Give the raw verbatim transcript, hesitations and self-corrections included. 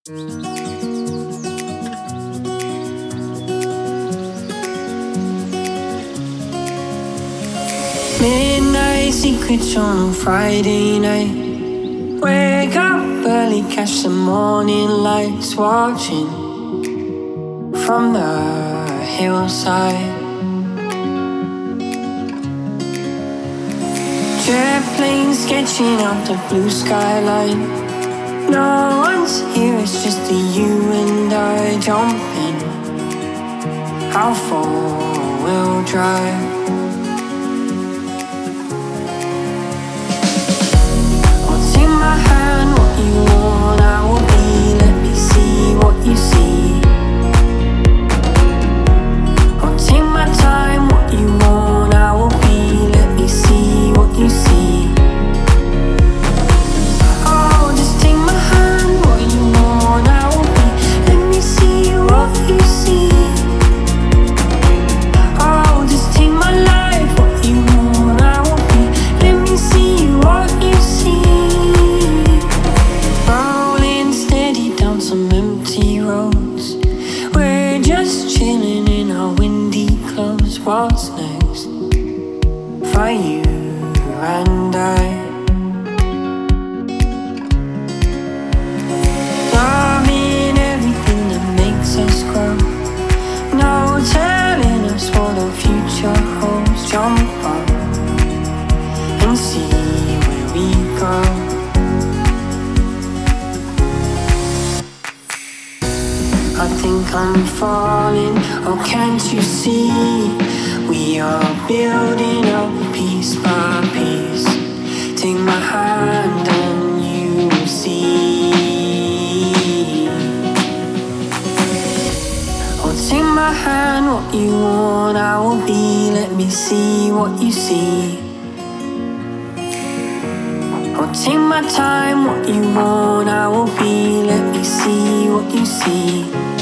Midnight secrets on a Friday night. Wake up early, catch the morning lights, watching from the hillside. Jet planes sketching out the blue skyline. No one's here, it's just the you and I jumping. How far we'll drive. My hand, what you want, I will be. Let me see what you see. I'll take my time, what you want, I will be. Let me see what you see. Oh, just take my hand, what you want, I will be. Let me see what you see. Oh, just take my life, what you want, I will be. Let me see what you see. Some empty roads. We're just chilling in our windy clothes. What's next for you and I? Loving everything that makes us grow. No telling us what the future holds. Jump up and see where we go. I think I'm falling, oh can't you see? We are building up piece by piece. Take my hand and you will see. Oh take my hand, what you want I will be. Let me see what you see. Oh take my time, what you want I will be. Let me see what you see.